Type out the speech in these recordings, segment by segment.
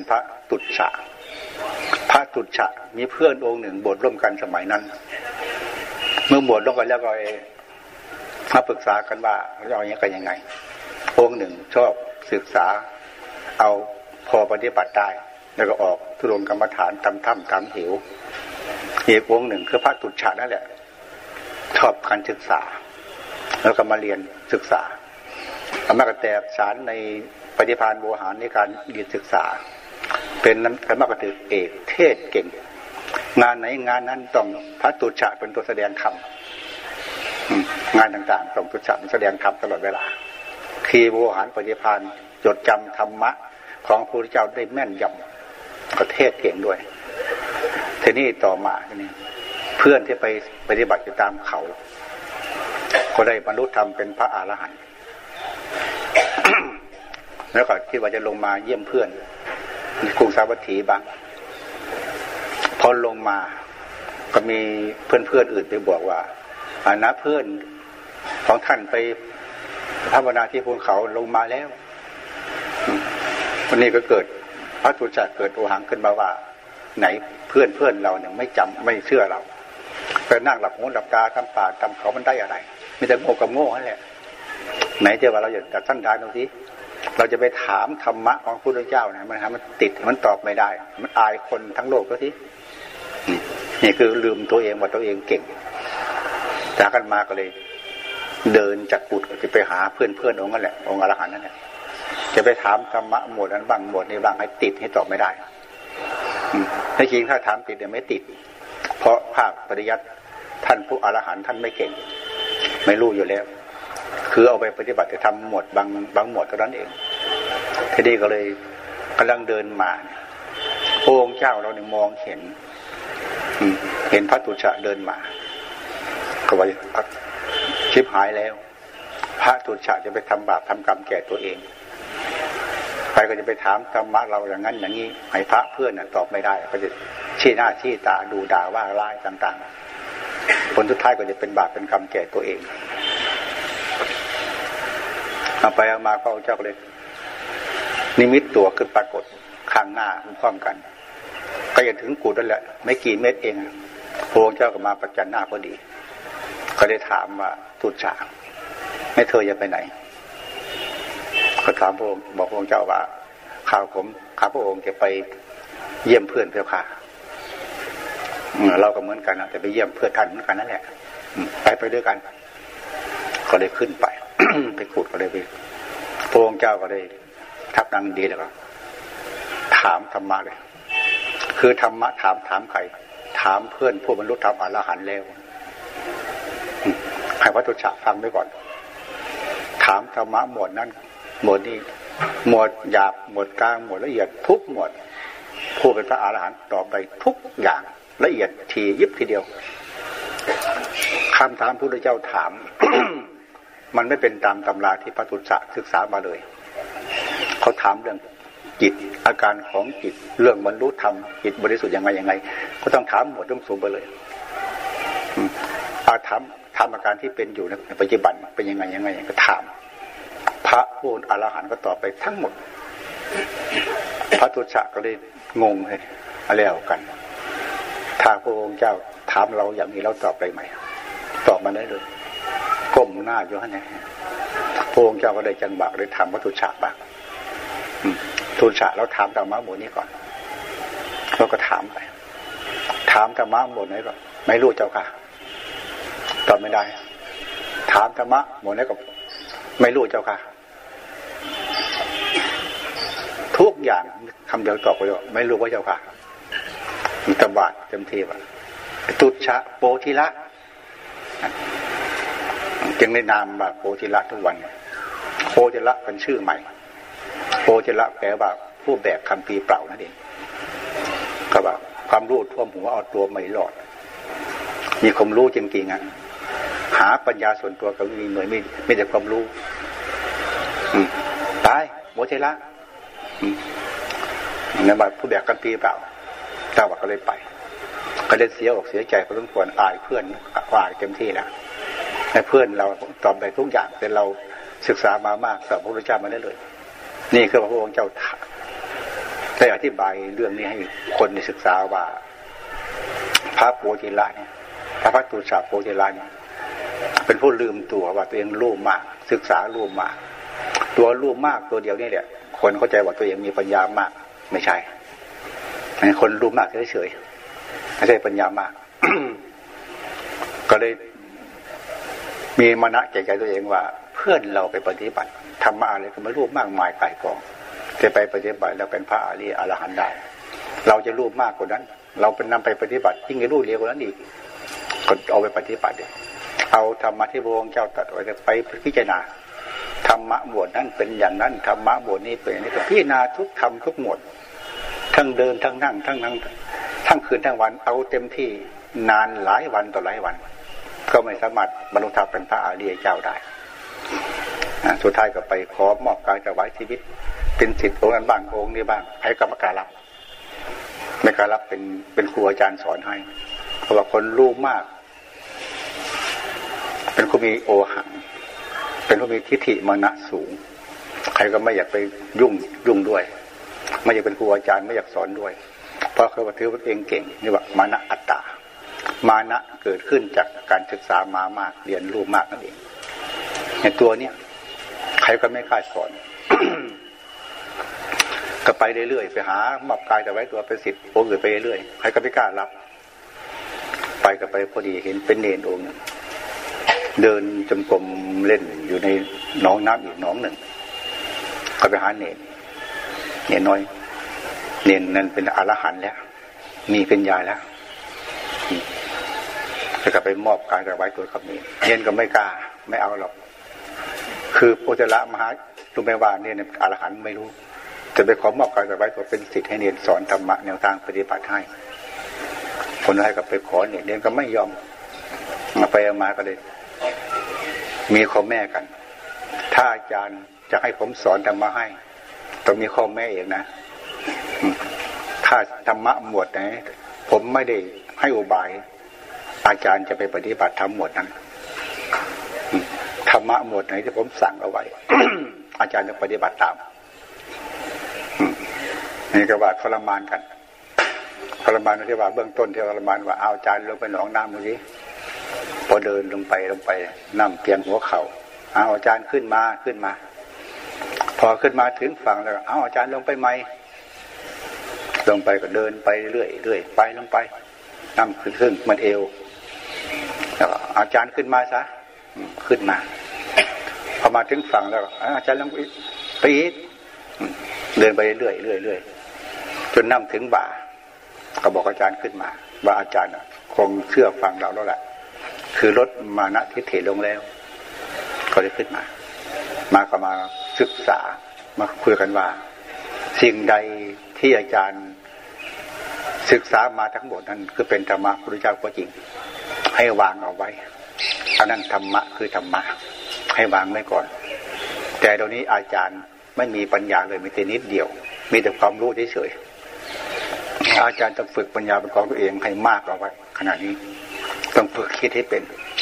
พระตุฉะพระตุฉะมีเพื่อนองค์หนึ่งบวชร่วมกันสมัยนั้นเมื่อบวชร่วมกันแล้วก็มาปรึกษากันว่าเราเอาอย่างนี้กันยังไงองค์หนึ่งชอบศึกษาเอาพอปฏิบัติได้แล้วก็ออกทุรนกรรมฐานทำถ้ำทำหิวอีกองค์หนึ่งคือพระตุฉะนั่นแหละชอบการศึกษาแล้วก็มาเรียนศึกษาธรรมะกแตกสารในปฏิภาณโวหารในการเรียนศึกษาเป็นธรรมะกถึกเอกเทศเก่งงานไหนงานนั้นต้องพระตุฉะเป็นตัวแสดงธรรมงานต่างๆต้องตุฉะแสดงธรรมตลอดเวลาคีโวหารปฏิภาณจดจำธรรมะของพระพุทธเจ้าได้แม่นยำประเทศเก่งด้วยทีนี้ต่อมาเนี่ยเพื่อนที่ไปปฏิบัติอยู่ตามเขาก็ได้บรรลุธรรมเป็นพระอรหันต์ แล้วก็คิดว่าจะลงมาเยี่ยมเพื่อนในกรุงสาวัตถีบ้างพอลงมาก็มีเพื่อนอื่นไปบอกว่านะเพื่อนของท่านไปภาวนาที่ภูเขาลงมาแล้ววันนี้ก็เกิดพระตุฉะเกิดโอหังขึ้นมาว่าไหนเพื่อนเราเนี่ยไม่จำไม่เชื่อเราไปนั่งหลับหูหลับตาทำป่าทำเขามันได้อะไรมีแต่โง่กับโง่นั่นแหละไหนจะว่าเราอยากจัดท่านได้ตรงนี้เราจะไปถามธรรมะของพระพุทธเจ้าเนี่ยมันติดมันตอบไม่ได้มันอายคนทั้งโลกก็ทีนี่คือลืมตัวเองว่าตัวเองเก่งจากกันมาก็เลยเดินจากกุฏจะไปหาเพื่อนองค์นั่นแหละองค์อรหันต์นั่นแหละจะไปถามธรรมะหมวดนั้นบ้างหมวดนี้บ้างให้ติดให้ตอบไม่ได้ในจริงถ้าถามติดเนี่ยไม่ติดเพราะภาคปริยัติท่านผู้อรหันต์ท่านไม่เก่งไม่รู้อยู่แล้วคือเอาไปปฏิบัติจะทำหมวดบางหมวดเท่านั้นเองทีนี้ก็เลยกำลังเดินมาพระองค์เจ้าเราเนี่ยมองเห็นพระตุฉะเดินมาก็ว่าชิบหายแล้วพระตุฉะจะไปทำบาปทำกรรมแก่ตัวเองใครก็จะไปถามธรรมะเราอย่างนั้นอย่างนี้ให้พระเพื่อนตอบไม่ได้ก็จะชี้หน้าชี้ตาดูด่าว่าร้ายต่างๆผลสุดท้ายก็จะเป็นบาปเป็นกรรมแก่ตัวเองเอาไปเอามาพระเจ้าก็เลยนิมิตตัวขึ้นปรากฏข้างหน้าพร้อมกันก็จะถึงกูนั่นแหละไม่กี่เมตรเองพระเจ้าก็มาประจันหน้าพอดีก็ได้ถามว่าตุฉะไม่เธอจะไปไหนก็ถามพระองค์บอกพระองค์เจ้าว่าข้าพระองค์จะไปเยี่ยมเพื่อนเพื่อข้าเราก็เหมือนกันนะแต่ไปเยี่ยมเพื่อนท่านเหมือนกันนั่นแหละไปด้วยกันก็เลยขึ้นไป ไปขุดก็เลยไปพระองค์เจ้าก็เลยทับนางดีแล้วก็ถามธรรมะเลยคือธรรมะถามใครถามเพื่อนผู้บรรลุธรรมอรหันต์แล้วให้พระตุฉะฟังไว้ก่อนถามธรรมะหมวดนั้นหมวดนี้หมวดหยาบหมวดกลางหมวดละเอียดทุกหมวดผู้เป็นพระอรหันต์ตอบได้ทุกอย่างละเอียดถี่ยิบทีเดียวคำถามพระพุทธเจ้าถาม มันไม่เป็นตามตำราที่พระตุฉะศึกษามาเลยเขาถามเรื่องจิตอาการของจิตเรื่องบรรลุธรรมจิตบริสุทธิ์ยังไงก็ต้องถามหมวดเรื่องสูงไปเลยถามอาการที่เป็นอยู่ในปัจจุบันเป็นยังไงก็ถามพระผู้อรหันต์ก็ตอบไปทั้งหมดพระตุฉะก็เลยงงเลยอะไรเอากันถ้าพระองค์เจ้าถามเราอย่างนี้เราตอบได้ไหมตอบมาได้เลยก้มหน้าอยู่นั่นเองพระองค์เจ้าก็ได้จังหวะเลยถามพระตุฉะบ้างตุฉะเราถามธรรมะหมวดนี้ก่อนเราก็ถามไปถามธรรมะหมวดไหนก็ไม่รู้เจ้าค่ะตอบไม่ได้ถามธรรมะหมวดไหนก็ไม่รู้เจ้าค่ะทุกอย่างคำเดียวตอบไปว่าไม่รู้ว่าเจ้าค่ะมีตบาดเต็มที่ว่าตุฉะโปธิละจึงได้นามว่าโปธิละทุกวันโปธิละเป็นชื่อใหม่โปธิละแปลว่าผู้แบกคำพีเปล่านั่นเองก็ว่าความรู้ท่วมหัวเอาตัวไม่รอดมีความรู้จริงๆหาปัญญาส่วนตัวก็มีหน่วยไม่แต่ความรู้ตายโปธิละนั่นว่าผู้แบกคำพีเปล่าตาว่าก็เลยไปก็ได้เสียอกเสียใจพอสมควรอายเพื่อนอายเต็มที่แล้วให้เพื่อนเราตอบได้ทุกอย่างแต่เราศึกษามามากสอบพระพุทธเจ้ามาได้เลยนี่คือพระองค์เจ้าได้อธิบายเรื่องนี้ให้คนได้ศึกษาว่าพระโพธิละเนี่ยพระพัตตุสาโพธิละเนี่ยเป็นผู้ลืมตัวว่าตัวเองรู้มากศึกษารู้มากตัวรู้มากตัวเดียวนี่แหละคนเข้าใจว่าตัวเองมีปัญญามากไม่ใช่คนรู้มากเฉยๆไม่ใช่ปัญญามาก ก็เลยมีมณะใจตัวเองว่าเพื่อนเราไปปฏิบัติธรรมะอะไรก็ไม่รู้มากมายไกลกองจะไปปฏิบัติแล้วเป็นพระอริยอรหันต์ได้เราจะรู้มากกว่านั้นเราเป็นนำไปปฏิบัติยิ่งจะรู้เร็วกว่านั้นอีกก็เอาไปปฏิบัติเอาธรรมะที่พระองค์เจ้าตรัสไว้ไปพิจารณาธรรมะหมวดนั้นเป็นอย่างนั้นธรรมะหมวดนี้เป็นอย่างนี้พิจารณาทุกธรรมทุกหมวดทั้งเดินทั้งนั่งทั้งนั่งทั้งคืนทั้งวันเอาเต็มที่นานหลายวันต่อหลายวันก็ไม่สามารถบรรลุธรรมเป็นพระอริยเจ้าได้สุดท้ายก็ไปขอมอบกายถวายชีวิตเป็นศิษย์องค์นั้นบ้างองค์นี้บ้างให้กรรมการรับในการรับเป็นครูอาจารย์สอนให้เพราะว่าคนรู้มากเป็นผู้มีโอหังเป็นผู้มีทิฏฐิมานะสูงใครก็ไม่อยากไปยุ่งด้วยไม่อยากเป็นครูอาจารย์ไม่อยากสอนด้วยเพราะเขาถือว่าเองเก่งนี่ว่ามานะอัตตามานะเกิดขึ้นจากการศึกษามามากเรียนรู้มากนั่นเองในตัวเนี้ยใครก็ไม่กล้าสอน ก็ไปเรื่อยๆไปหามอบกายแต่ไว้ตัวเป็นศิษย์องค์อื่นไปเรื่อยใครก็ไม่กล้ารับไปก็ไปพอดีเห็นเป็นเนรองค์นึงเดินจงกรมเล่นอยู่ในหนองน้ำอีกหนองหนึ่งก็ไปหาเนรน้อยเนรนั้นเป็นอรหันต์แล้วมีปัญญาแล้วก็ไปมอบกายแต่ไว้ตัวกับเนรก็ไม่กล้าไม่เอาหรอกคือโอจระมหาลุงแม่ว่าเนรอรหันต์ไม่รู้จะไปขอมอบกายแต่ไว้ตัวเป็นศิษย์ให้เนรสอนธรรมะแนวทางปฏิบัติให้คนให้กับไปขอเนรก็ไม่ยอมไปมาก็เลยมีข้อแม่กันถ้าอาจารย์จะให้ผมสอนธรรมะให้ต้องมีข้อแม่เองนะถ้าธรรมะหมวดไหนผมไม่ได้ให้อุบายอาจารย์จะไปปฏิบัติธรรมหมวดนั้นธรรมะหมวดไหนที่ผมสั่งเอาไว้ อาจารย์จะปฏิบัติตามนี่ก็ว่าทรมานกันทรมานที่ว่าเบื้องต้นที่ทรมานว่าเอาอาจารย์ลงไปหนองน้ำดูสิพอเดินลงไปน้ำเพียงหัวเข่าเอาอาจารย์ขึ้นมาพอขึ้นมาถึงฝั่งแล้วเอาอาจารย์ลงไปไหมลงไปก็เดินไปเรื่อยไปลงไปน้ำขึ้นมันเอวแล้วอาจารย์ขึ้นมาซะขึ้นมาพอมาถึงฝั่งแล้วอาจารย์ลงไปอีกเดินไปเรื่อยจนน้ำถึงบ่าก็บอกอาจารย์ขึ้นมาว่าอาจารย์คงเชื่อฟังเราแล้วแหละคือลดมานะทิฏฐิลงแล้วก็ได้ขึ้นมาก็มาศึกษามาคุยกันว่าสิ่งใดที่อาจารย์ศึกษามาทั้งหมดนั้นคือเป็นธรรมะพระพุทธเจ้าก็จริงให้วางเอาไว้อันนั้นธรรมะคือธรรมะให้วางไว้ก่อนแต่ตอนนี้อาจารย์ไม่มีปัญญาเลยมีแต่นิดเดียวมีแต่ความรู้เฉยๆอาจารย์ต้องฝึกปัญญาเป็นของตัวเองให้มากเอาไว้ขณะนี้ต้องฝึกคิดให้เป็น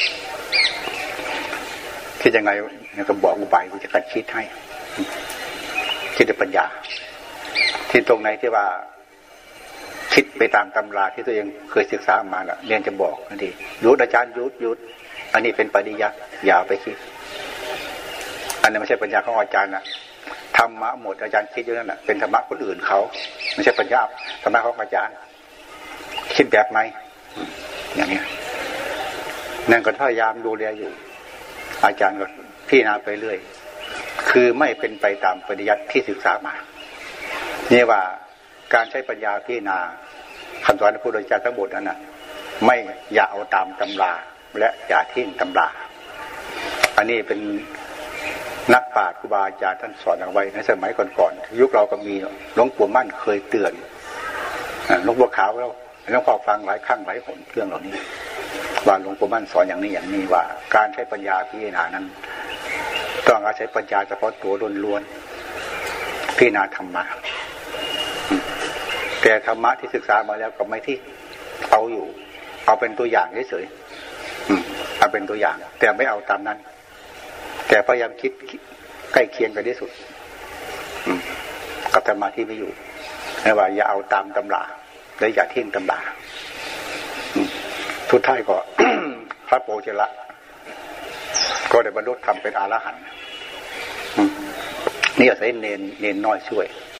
คิดยังไงก็บอกอุบายวิธีการคิดให้คิดด้วยปัญญาที่ตรงไหนที่ว่าคิดไปตามตำราที่ตัวเองเคยศึกษามาน่ะเรียนจะบอกทันทีหยุดอาจารย์หยุดอันนี้เป็นปริยัติอย่าไปคิดอันนี้ไม่ใช่ปัญญาของอาจารย์นะธรรมะหมดอาจารย์คิดอยู่นั่นแหละเป็นธรรมะคนอื่นเขาไม่ใช่ปัญญาธรรมะของอาจารย์คิดแบบไหนอย่างนี้นั่นก็พยายามดูแลอยู่อาจารย์ก็พิจารณาไปเรื่อยคือไม่เป็นไปตามปริยัติที่ศึกษามานี่ว่าการใช้ปัญญาพิจารณาคำสอนของพระพุทธเจ้าทั้งหมดนั้นน่ะไม่อย่าเอาตามตำราและอย่าทิ้งตำราอันนี้เป็นนักปราชญ์ครูบาอาจารย์ท่านสอนเอาไว้ในสมัยก่อนๆยุคเราก็มีหลวงปู่มั่นเคยเตือนหลวงปู่ขาวแล้วหลวงพ่อฟังหลายครั้งหลายหนเรื่องเหล่านี้ว่าหลวงปู่มั่นสอนอย่างนี้ว่าการใช้ปัญญาพิจารณานั้นต้องอาศัยปัญญาเฉพาะตัวล้วนๆพิจารณาธรรมะแต่ธรรมะที่ศึกษามาแล้วก็ไม่ที่เอาอยู่เอาเป็นตัวอย่างเฉยๆเอาเป็นตัวอย่างแต่ไม่เอาตามนั้นแต่พยายามคิดใกล้เคียงกันที่สุดกับธรรมะที่ไม่อยู่แต่ว่าอย่าเอาตามตำราและอย่าทิ้งตำราทุกท้ายก็ พระโพธิละก็ได้บรรลุธรรมเป็นอรหันต์นี่อาศัยเนนน้อยช่วย